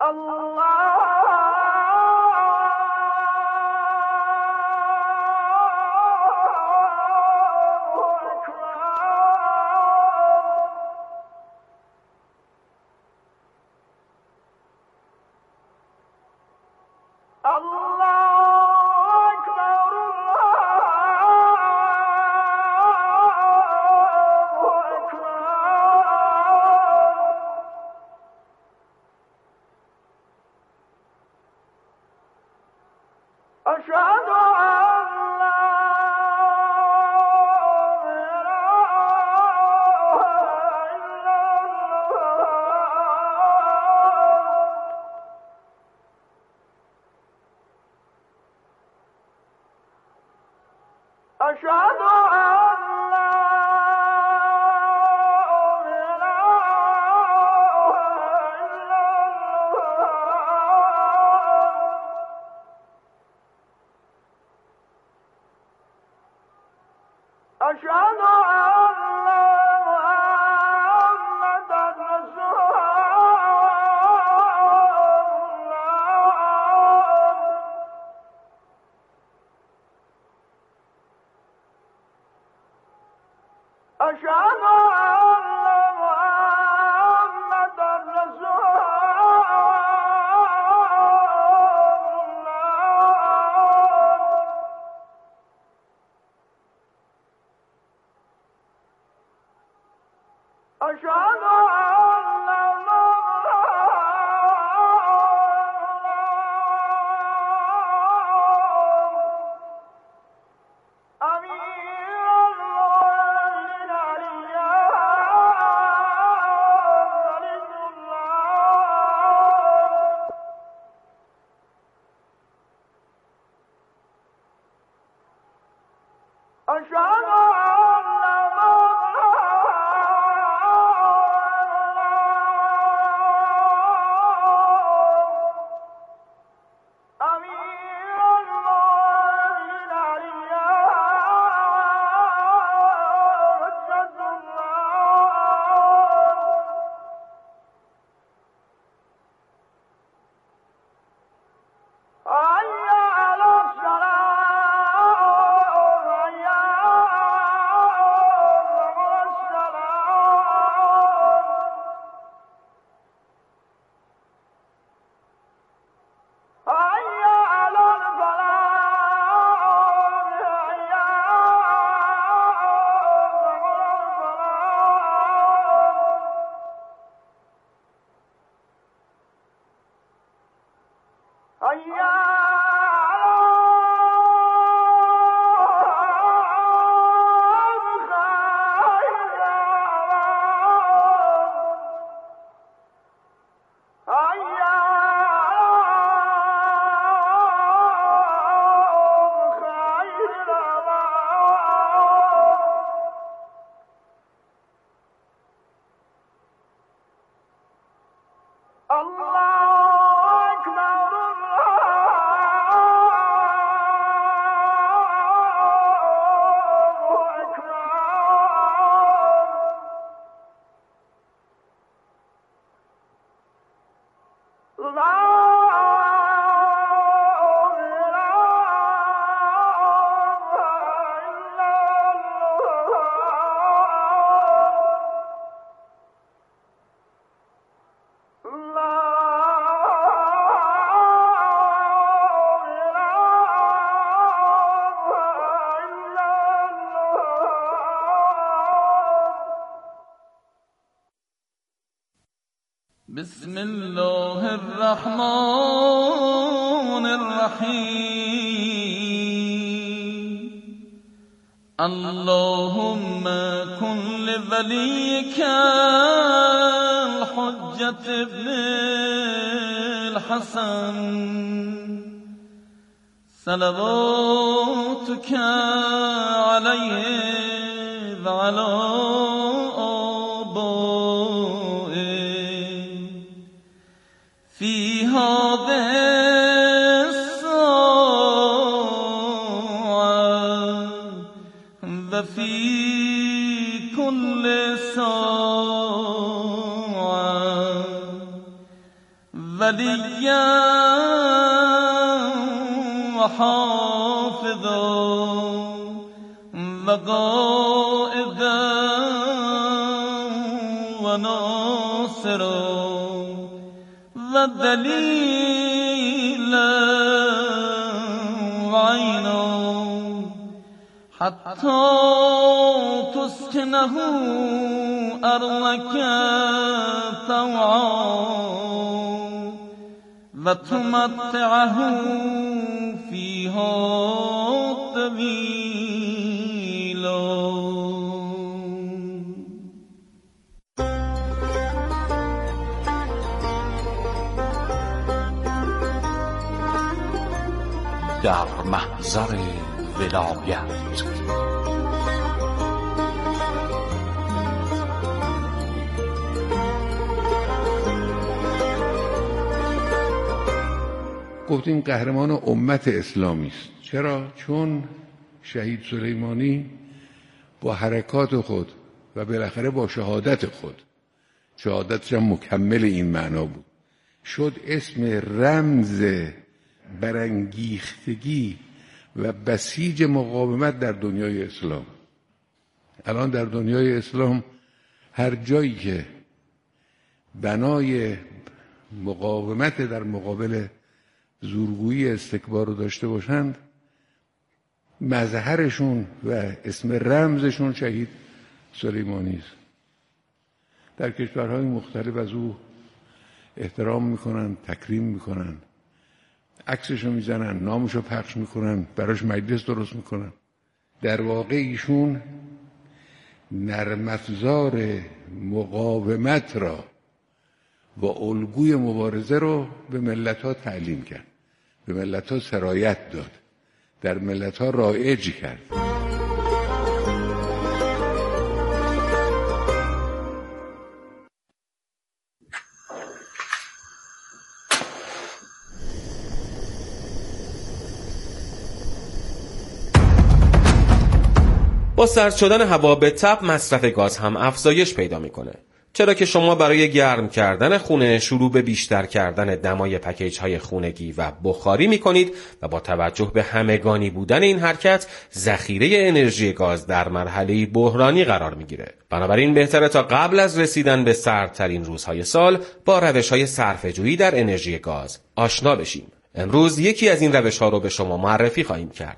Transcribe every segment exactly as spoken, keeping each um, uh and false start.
بسم الله الرحمن الرحيم اللهم كن لوليك الحجة ابن الحسن صلواتك عليه وعلى في هذه الساعة وفي كل ساعة ولیا و حافظا و قائدا و ناصرا و دلیلا و عینا حتی تسکنه ارضک طوعا و تمتعه فیها طویلا. در محضر ولایت گفتیم قهرمان امت اسلامی است. چرا؟ چون شهید سلیمانی با حرکات خود و بالاخره با شهادت خود، شهادتش هم مکمل این معنا بود، شد اسم رمز برانگیختگی و بسیج مقاومت در دنیای اسلام. الان در دنیای اسلام هر جایی که بنای مقاومت در مقابل زورگویی استکبار رو داشته باشند، مظهرشون و اسم رمزشون شهید سلیمانی است. در کشورهای مختلف از او احترام میکنن، تکریم میکنن، عکسشو میزنن، نامشو پخش میکنن، براش مجلس درست میکنن. در واقع ایشون نرم افزار مقاومت را و الگوی مبارزه رو به ملت‌ها تعلیم کرد، به ملت‌ها سرایت داد، در ملت‌ها رایج کرد. با سرد شدن هوا به تب مصرف گاز هم افزایش پیدا میکنه، چرا که شما برای گرم کردن خونه شروع به بیشتر کردن دمای پکیج های خونگی و بخاری میکنید و با توجه به همگانی بودن این حرکت ذخیره انرژی گاز در مرحله بحرانی قرار میگیره. بنابراین بهتره تا قبل از رسیدن به سردترین روزهای سال با روش‌های صرفه‌جویی در انرژی گاز آشنا بشیم. امروز یکی از این روش‌ها رو به شما معرفی خواهیم کرد.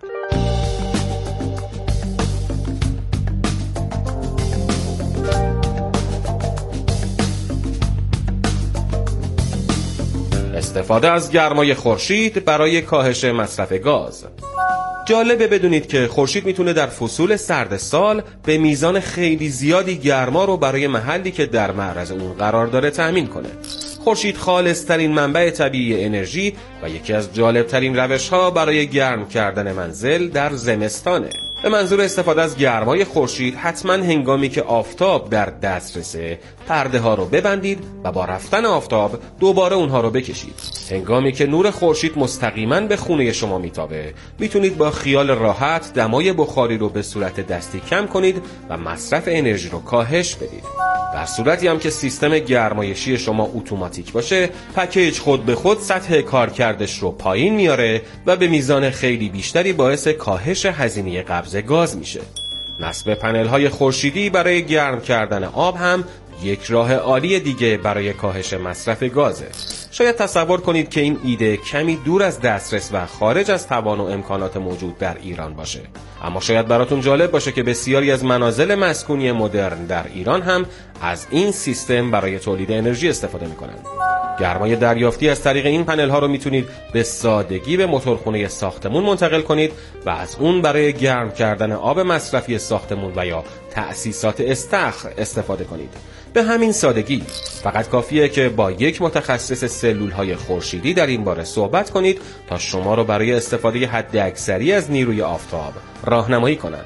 استفاده از گرمای خورشید برای کاهش مصرف گاز. جالبه بدونید که خورشید میتونه در فصول سرد سال به میزان خیلی زیادی گرما رو برای محلی که در معرض اون قرار داره تأمین کنه. خورشید خالص‌ترین منبع طبیعی انرژی و یکی از جالب‌ترین روش‌ها برای گرم کردن منزل در زمستانه. به منظور استفاده از گرمای خورشید حتما هنگامی که آفتاب در دسترسه پرده ها رو ببندید و با رفتن آفتاب دوباره اونها رو بکشید. هنگامی که نور خورشید مستقیما به خونه شما میتابه میتونید با خیال راحت دمای بخاری رو به صورت دستی کم کنید و مصرف انرژی رو کاهش بدید. در صورتی هم که سیستم گرمایشی شما اتوماتیک باشه، پکیج خود به خود سطح کارکردش رو پایین میاره و به میزان خیلی بیشتری باعث کاهش هزینه قبض گاز میشه. نصب پنل‌های خورشیدی برای گرم کردن آب هم یک راه عالی دیگه برای کاهش مصرف گازه. شاید تصور کنید که این ایده کمی دور از دسترس و خارج از توان و امکانات موجود در ایران باشه، اما شاید براتون جالب باشه که بسیاری از منازل مسکونی مدرن در ایران هم از این سیستم برای تولید انرژی استفاده میکنن. گرمای دریافتی از طریق این پنل ها رو میتونید به سادگی به موتورخونه ساختمون منتقل کنید و از اون برای گرم کردن آب مصرفی ساختمون و یا تأسیسات استخر استفاده کنید. به همین سادگی فقط کافیه که با یک متخصص سلول‌های خورشیدی در این باره صحبت کنید تا شما رو برای استفاده حداکثری از نیروی آفتاب راهنمایی کنند.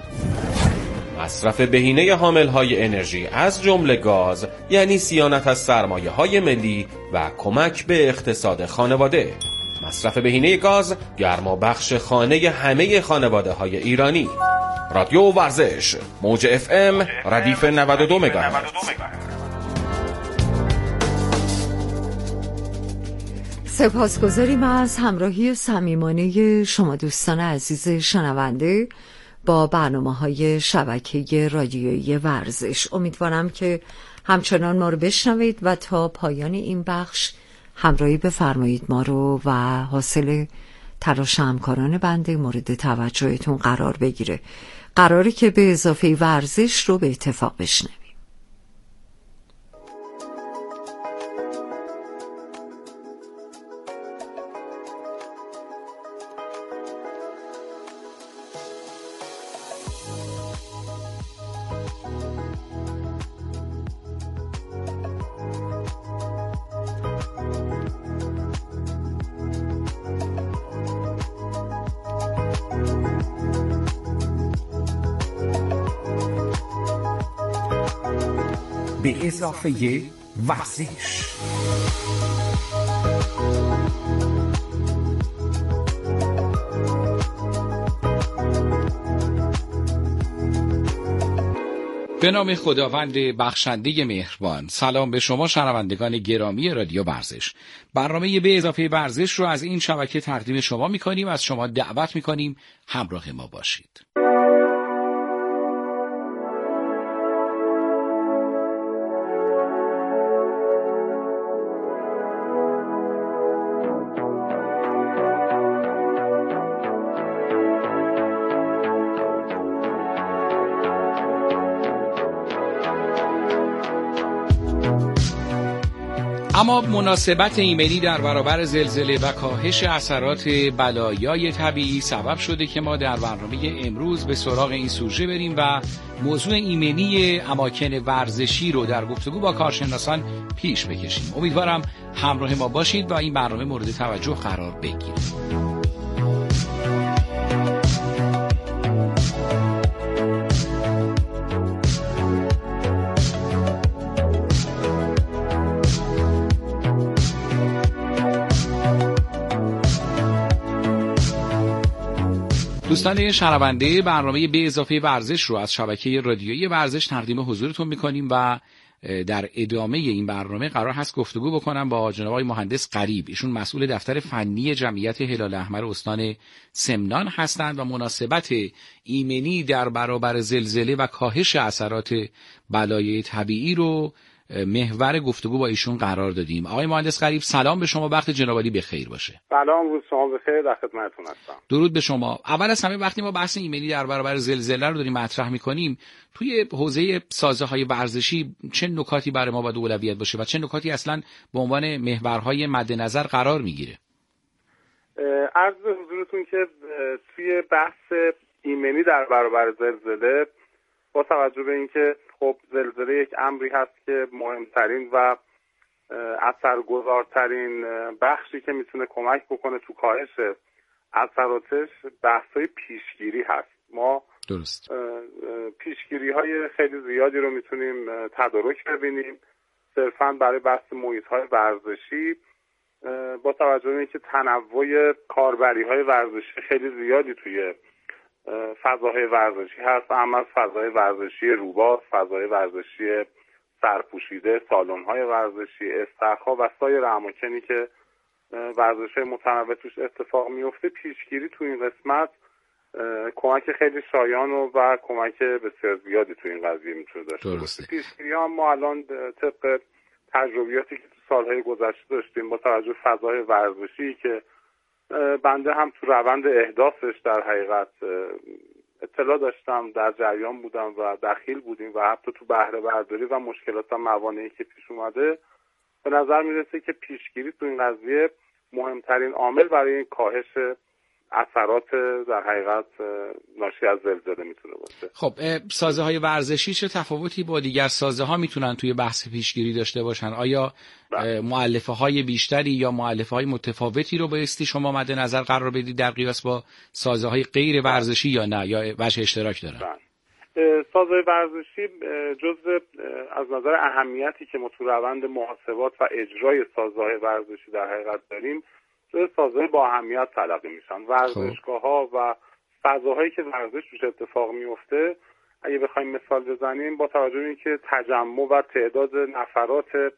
مصرف بهینه حامل‌های انرژی از جمله گاز یعنی صیانت از سرمایه‌های ملی و کمک به اقتصاد خانواده. مصرف بهینه گاز گرما بخش خانه همه خانواده‌های ایرانی. رادیو ورزش موج اف ام ردیف نود و دو مگاهرتز. سپاسگزاریم از همراهی صمیمانه شما دوستان عزیز شنونده با برنامه‌های شبکه رادیویی ورزش. امیدوارم که همچنان ما رو بشنوید و تا پایان این بخش همراهی بفرمایید ما رو و حاصل تلاش همکاران بنده مورد توجهتون قرار بگیره. قراره که به اضافه ورزش رو به اتفاق بشنویم. به اضافه ورزش. به نام خداوند بخشنده مهربان. سلام به شما شنوندگان گرامی رادیو ورزش. برنامه به اضافه ورزش رو از این شبکه تقدیم شما می‌کنیم. از شما دعوت می‌کنیم همراه ما باشید. اما مناسبت ایمنی در برابر زلزله و کاهش اثرات بلایای طبیعی سبب شده که ما در برنامه امروز به سراغ این سوژه بریم و موضوع ایمنی اماکن ورزشی رو در گفتگو با کارشناسان پیش بکشیم. امیدوارم همراه ما باشید و این برنامه مورد توجه قرار بگیره. دوستان شنونده، برنامه به اضافه ورزش رو از شبکه رادیویی ورزش تقدیم حضورتون میکنیم و در ادامه این برنامه قرار هست گفتگو بکنم با جناب آقای مهندس غریب. ایشون مسئول دفتر فنی جمعیت هلال احمر استان سمنان هستند و مناسبت ایمنی در برابر زلزله و کاهش اثرات بلایای طبیعی رو محور گفتگو با ایشون قرار دادیم. آقای مهندس غریب سلام به شما، وقت جناب عالی بخیر باشه. سلام، روز شما بخیر، در خدمتتون هستم. درود به شما. اول از همه وقتی ما بحث ایمنی در برابر زلزله رو داریم مطرح می‌کنیم، توی حوزه سازه‌های ورزشی چه نکاتی برای ما باید اولویت باشه و چه نکاتی اصلاً به عنوان محورهای مد نظر قرار میگیره؟ عرض به حضورتون که توی بحث ایمنی در برابر زلزله با توجه به اینکه خب زلزله یک امری هست که مهمترین و اثرگذارترین بخشی که میتونه کمک بکنه تو کاهش اثراتش بحث‌های پیشگیری هست. ما درست پیشگیری‌های خیلی زیادی رو میتونیم تدارک ببینیم صرفاً برای بحث محیط‌های ورزشی، با توجه به اینکه تنوع کاربری‌های ورزشی خیلی زیادی توی فضاهای ورزشی هست، اما از فضای ورزشی روباه، فضای ورزشی سرپوشیده، سالن‌های ورزشی، استخرها و سایر اماکنی که ورزش‌های متنوع توش اتفاق میفته، پیشگیری تو این قسمت کمک خیلی شایان و, و کمک بسیار زیادی تو این قضیه میتونه داشته باشه. پیشگیری هم ما الان طبق تجربیاتی که تو سالهای گذشته داشتیم با توجه به فضای ورزشی که بنده هم تو روند احداثش در حقیقت اطلاع داشتم، در جریان بودم و دخیل بودیم و حتی تو بهره برداری و مشکلات و موانعی که پیش اومده، به نظر میرسه که پیشگیری تو این قضیه مهمترین عامل برای این کاهش اثرات در حقیقت ناشی از زلزله میتونه باشه. خب سازه های ورزشی چه تفاوتی با دیگر سازه ها میتونن توی بحث پیشگیری داشته باشن؟ آیا مؤلفه های بیشتری یا مؤلفه های متفاوتی رو بایستی شما مد نظر قرار بدید در قیاس با سازه های غیر ورزشی یا نه، یا وجه اشتراک دارن؟ سازه ورزشی جزء از نظر اهمیتی که ما تو روند محاسبات و اجرای سازه های ورزشی در حقیقت داریم، جزء سازه با اهمیت تلقی میشن. ورزشگاه‌ها و فضاهایی که ورزش توش اتفاق میفته، اگه بخوایم مثال بزنیم، با توجه به اینکه تجمع و تعداد نفرات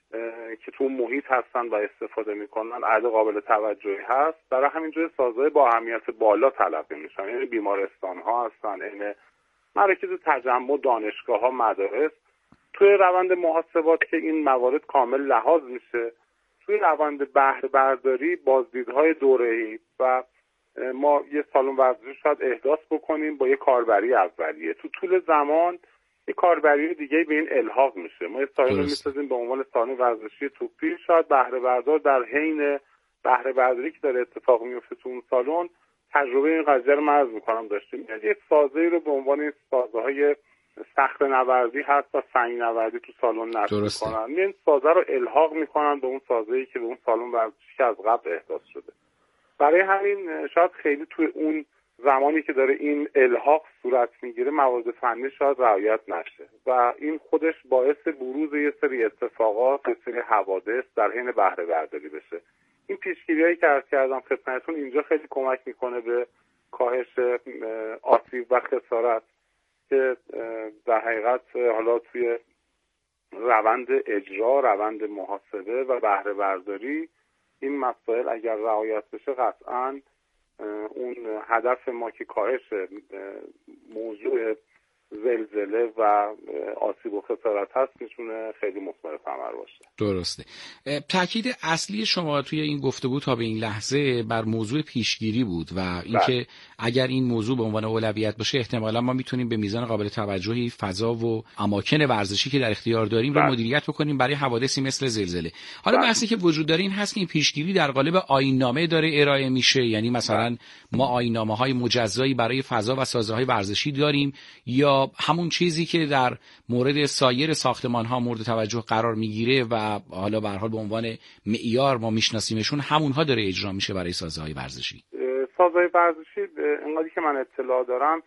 که تو محیط هستن و استفاده میکنن عدد قابل توجهی هست. برای همین جای سازهای با اهمیت بالا تلقی میشن، یعنی بیمارستان ها هستن، یعنی مراکز تجمع، دانشگاه ها، مدارس. توی روند محاسبات که این موارد کامل لحاظ میشه، توی روند بهره برداری بازدیدهای دوره‌ای و ما یه سالن ورزشی شاید احداث بکنیم با یه کاربری اولیه، تو طول زمان یه کاربری دیگه به این الحاق میشه. ما یه سالن رو میسازیم به عنوان سالن ورزشی توپی، شاید بهره بردار در حین بهره برداری که داره اتفاق میفته تو اون سالن تجربه این قضیه رو مرز میکنم داشتیم، یعنی یه سازه‌ای رو به عنوان این سازه‌های سخت نوردی هست و سنگ نوردی تو سالن نصب میکنن، این سازه رو الحاق میکنن به اون سازه‌ای که به اون سالن ورزشی که از قبل احداث شده. برای همین شاید خیلی توی اون زمانی که داره این الحاق صورت میگیره موارد فنی شاید رعایت نشه و این خودش باعث بروز یه سری اتفاقات، یه سری حوادث در حین بهره برداری بشه. این پیشگیری‌هایی که عرض کردم خدمتتون اینجا خیلی کمک میکنه به کاهش آسیب و خسارت که در حقیقت حالا توی روند اجرا، روند محاسبه و بهره برداری این مسائل اگر رعایت بشه قطعاً اون هدف ما که کاهش موضوع زلزله و آسیب و خسارت هست میتونه خیلی مثمر ثمر باشه. درسته. تاکید اصلی شما توی این گفتگو تا به این لحظه بر موضوع پیشگیری بود و اینکه اگر این موضوع به عنوان اولویت باشه احتمالا ما میتونیم به میزان قابل توجهی فضا و اماکن ورزشی که در اختیار داریم رو مدیریت بکنیم برای حوادثی مثل زلزله. حالا بحثی که وجود داره این هست که این پیشگیری در قالب آیین‌نامه داره ارائه میشه، یعنی مثلا ما آیین‌نامه‌های مجزایی برای فضا و سازه‌های ورزشی داریم یا همون چیزی که در مورد سایر ساختمان‌ها مورد توجه قرار میگیره و حالا به هر حال به عنوان معیار ما میشناسیمشون همونها داره اجرا میشه برای سازه‌های ورزشی؟ سازهای ورزشی انقدری که من اطلاع دارم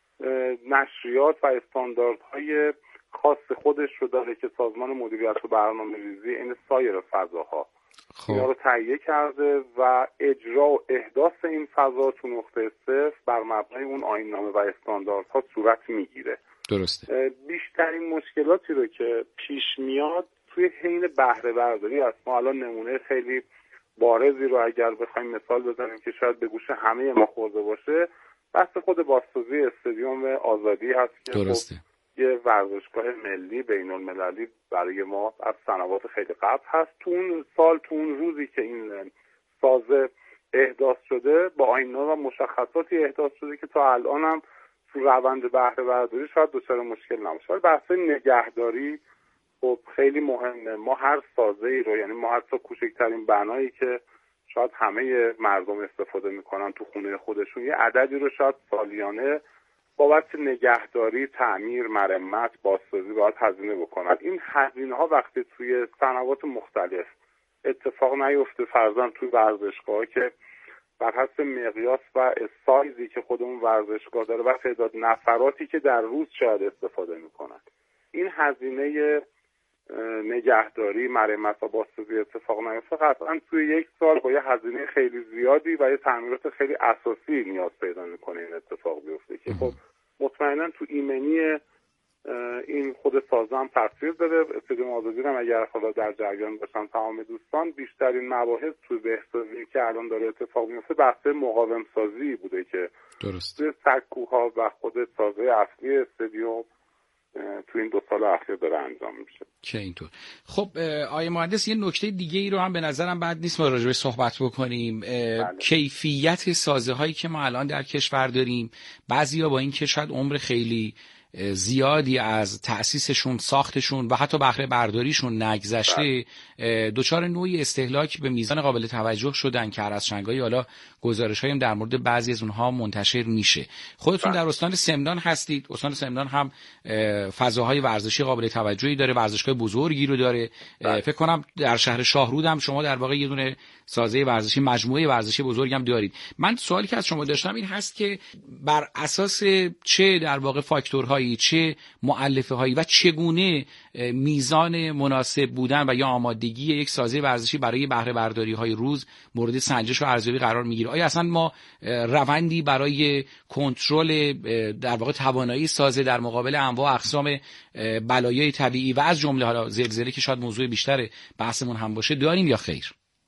نشریات و استانداردهای خاص خودش رو داره که سازمان مدیریت و برنامه‌ریزی این سایر فضاها اینا رو تهیه کرده و اجرا و احداث این فضا تو نقطه صفر بر مبنای اون آیین‌نامه و استانداردها صورت میگیره. درسته. بیشترین مشکلاتی رو که پیش میاد توی حین بهره برداری است. ما الان نمونه خیلی بارزی رو اگر بخوایم مثال بزنیم که شاید به گوش همه ما خورده باشه، بحث خود بازسازی استادیوم آزادی هست که درسته. یه ورزشگاه ملی بین المللی برای ما از سنوات خیلی قبل هست. تو اون سال، تو اون روزی که این سازه احداث شده با آیین‌نامه و مشخصاتی احداث شده که تا الان هم تو روند بهره برداری شاید دچار مشکل نباشه. ولی بحث نگهداری خب خیلی مهمه. ما هر سازه‌ای رو، یعنی ما حتی کوچکترین بنایی که شاید همه مردم استفاده میکنن تو خونه خودشون یه عددی رو شاید سالیانه بابت نگهداری، تعمیر، مرمت، بازسازی باید هزینه بکنن. این هزینه ها وقتی توی سنوات مختلف اتفاق نیفته، فرضاً توی ورزشگاه که بر حسب مقیاس و سایزی که خود اون ورزشگاه داره و تعداد نفراتی که در روز شاید استفاده میکنن، این هزینه نگهداری، مرمت و بازسازی اتفاق نیفته، قطعاً توی یک سال با یه هزینه خیلی زیادی و یه تعمیرات خیلی اساسی نیاز پیدا میکنه این اتفاق بیفته که خب مطمئناً تو ایمنی این خود سازه هم تاثیر داره. استادیوم آزادی هم اگر خدا در جریان باشن تمام دوستان، بیشترین مباحث توی بهسازی که الان داره اتفاق میفته بحث مقاوم سازی بوده که درست توی سکوها و خود سازه اصلی استادیوم تو این دو سال اخیر داره انجام میشه. که اینطور. خب آقای مهندس، یه نکته دیگه ای رو هم به نظرم بد نیست ما راجع به صحبت بکنیم. کیفیت سازه هایی که ما الان در کشور داریم، بعضیا با این که شاید عمر خیلی زیادی از تأسیسشون، ساختشون و حتی بهره برداریشون نگذشته، دچار نوعی استهلاک به میزان قابل توجه شدن که هر از شنگایی حالا گزارش‌هایی هم در مورد بعضی از اونها منتشر میشه. خودتون در استان سمنان هستید. استان سمنان هم فضاهای ورزشی قابل توجهی داره، ورزشگاه بزرگی رو داره. فکر کنم در شهر شاهرود هم شما در واقع یه دونه سازه ورزشی، مجموعه ورزشی بزرگی هم دارید. من سوالی که از شما داشتم این هست که بر اساس چه در واقع فاکتورهایی هایی، چه مؤلفه هایی و چگونه میزان مناسب بودن و یا آمادگی یک سازه ورزشی برای بهره برداری های روز مورد سنجش و ارزیابی قرار میگیره؟ آیا اصلا ما روندی برای کنترل در واقع توانایی سازه در مقابل انواع و اقسام بلایای طبیعی و از جمله حالا زلزله که شاید موضوع بیشتر بحثمون هم باشه داریم یا خیر؟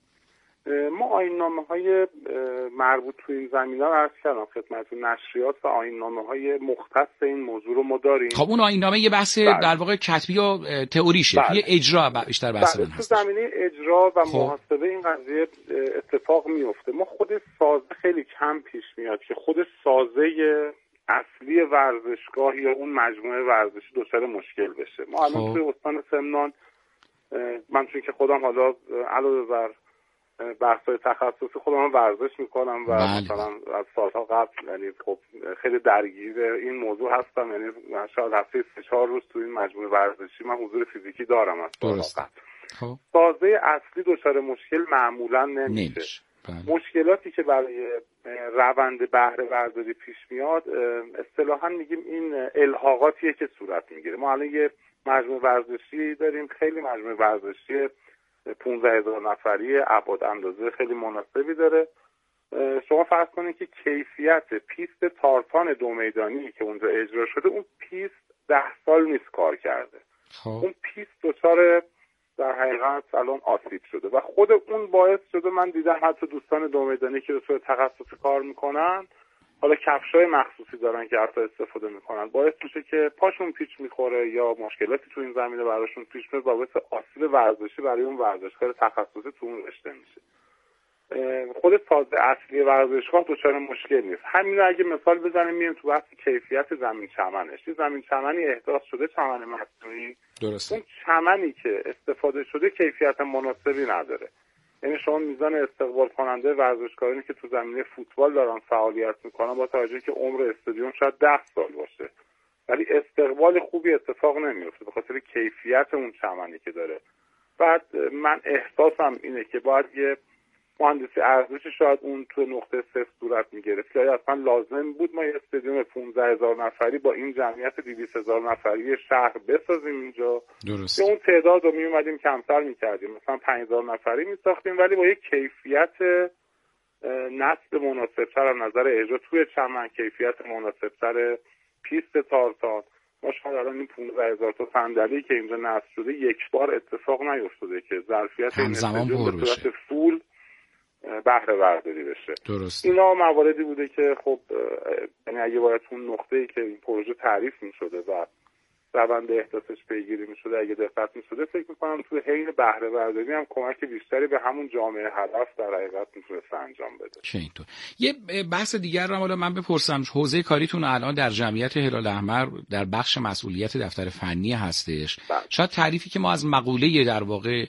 ما آیین‌نامه‌های مربوط تو این زمینه رو عرض کردم خدمتتون، نشریات و آیین‌نامه‌های مختص این موضوع رو ما داریم. خب اون آیین‌نامه یه بحث بله. در واقع کتبی و تئوریشه، بله. یه اجرا بیشتر بحث بله. تو زمینه اجرا و خب. محاسبه این قضیه اتفاق میفته. ما خود سازه خیلی کم پیش میاد که خود سازه اصلی ورزشگاه یا اون مجموعه ورزشی دچار مشکل بشه. ما الان خب. توی استان سمنان، من چون که خودم حالا علاوه بر بحث‌های تخصصی خودم ورزش میکنم و بله. مثلا از سالها قبل یعنی خب خیلی درگیر این موضوع هستم، یعنی شاید هفته سه چهار روز تو این مجموعه ورزشی من حضور فیزیکی دارم از سالها قبل. خب. سازه اصلی دچار مشکل معمولا نمیشه. بله. مشکلاتی که برای روند بهره برداری پیش میاد اصطلاحاً میگیم این الحاقاتیه که صورت میگیره. ما الان یه مجموعه ورزشی داریم، خیلی مجموعه ورزشی پانزده هزار نفری، ابعاد اندازه خیلی مناسبی داره. شما فرض کنید که کیفیت پیست تارتان دو میدانی که اونجا اجرا شده، اون پیست ده سال نیست کار کرده. خب. اون پیست دچار در حقیقت الان آسیب شده و خود اون باعث شده من دیدم حتی دوستان دو میدانی که به صورت تخصصی کار میکنن، حالا کفشای مخصوصی دارن که حتی استفاده میکنن، باعث میشه که پاشون پیچ میخوره یا مشکلاتی تو این زمینه براشون پیش میاد، باعث آسیب ورزشی برای اون ورزشکار تخصصی تو اون رشته میشه. خود سازه اصلی ورزشگاه دچار مشکل نیست. همین رو اگه مثال بزنیم میایم تو بحث کیفیت زمین چمنش. زمین چمنی احداث شده، چمن مصنوعی، اون چمنی که استفاده شده کیفیت مناسبی نداره. یعنی شما میزان استقبال کننده ورزشکارانی که تو زمینه فوتبال دارن فعالیت میکنن با توجه که عمر استادیوم شاید ده سال باشه، ولی استقبال خوبی اتفاق نمیفته به خاطر کیفیت اون چمنی که داره. بعد من احساسم اینه که باید یه مهندسی ارزشی شاید اون تو نقطه صفر صورت میگرفت که اصلا لازم بود ما یه استادیوم پانزده هزار نفری با این جمعیت دویست هزار نفری شهر بسازیم اینجا. درست. که اون تعداد رو میومدیم کمتر میکردیم، مثلا پنج هزار نفری میساختیم ولی با یه کیفیت نصب مناسبتر از نظر اجرا توی چمن، کیفیت مناسبتر پیست تارتان. ما شاید الان این پانزده هزار تا صندلی که اینجا نصب شده یک بار اتفاق نیفتاده که ظرفیت این استادیوم به صورت فول بهره برداری بشه. درست. اینا مواردی بوده که خب یعنی اگه باید اون نقطه‌ای که این پروژه تعریف می‌شده و روند احداثش پیگیری می‌شده اگه دقت می‌شده، فکر می‌کنم توی حین بهره برداری هم کمک بیشتری به همون جامعه هدف در حقیقت می‌تونست انجام بده. چه اینطور. یه بحث دیگر رو حالا من بپرسم، حوزه کاریتون الان در جمعیت هلال احمر در بخش مسئولیت دفتر فنی هستش. بله. شاید تعریفی که ما از مقوله در واقع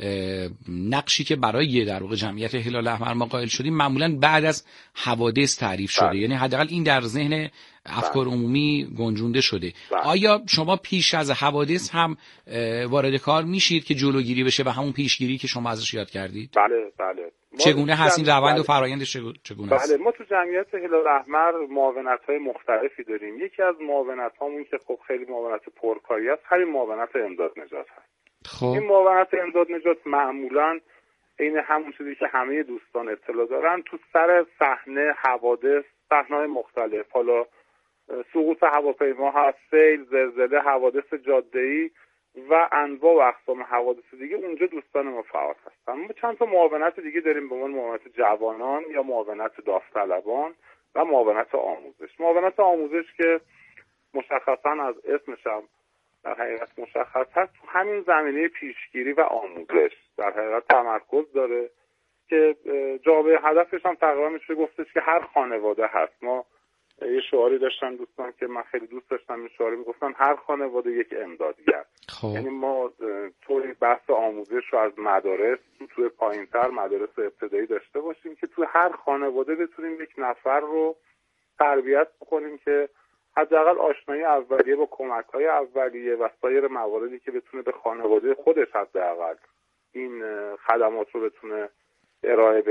نقشی که برای در واقع جمعیت هلال احمر ما قائل شدیم معمولاً بعد از حوادث تعریف شده. بله. یعنی حداقل این در ذهن افکار عمومی گنجونده شده. بله. آیا شما پیش از حوادث هم وارد کار میشید که جلوگیری بشه و همون پیشگیری که شما ازش یاد کردید؟ بله بله. چگونه هست این روند و فرآیندش چگونه بله. است؟ ما تو جمعیت هلال احمر معاونت‌های مختلفی داریم. یکی از معاونت‌هامون که خب خیلی معاونت پرکاری است، همین معاونت امداد نجات هست. خب. این معاونت امداد نجات معمولاً این همون چیزی که همه دوستان اطلاع دارن، تو سر صحنه حوادث، صحنه‌های مختلف، حالا سقوط هواپیما هست، سیل، زلزله، حوادث جاده‌ای و انواع و اقسام حوادث دیگه، اونجا دوستان ما فعال هستن. ما چند تا معاونت دیگه داریم به عنوان معاونت جوانان یا معاونت داوطلبان و معاونت آموزش. معاونت آموزش که مشخصاً از اسمش هم در حقیقت مشخص هست، تو همین زمینه پیشگیری و آموزش در حقیقت تمرکز داره که جامعه هدفش هم تقریبا میشه گفتش که هر خانواده هست. ما یه شعاری داشتن دوستان که من خیلی دوست داشتم، این شعاری میگفتن هر خانواده یک امدادگر. خب. یعنی ما طوری بحث آموزش رو از مدارس تو توی پایینتر مدارس ابتدایی داشته باشیم که تو هر خانواده بتونیم یک نفر رو تربیت بکنیم که حداقل آشنایی اولیه با کمک‌های اولیه و سایر مواردی که بتونه به خانواده خودش حداقل این خدمات رو بتونه ارائه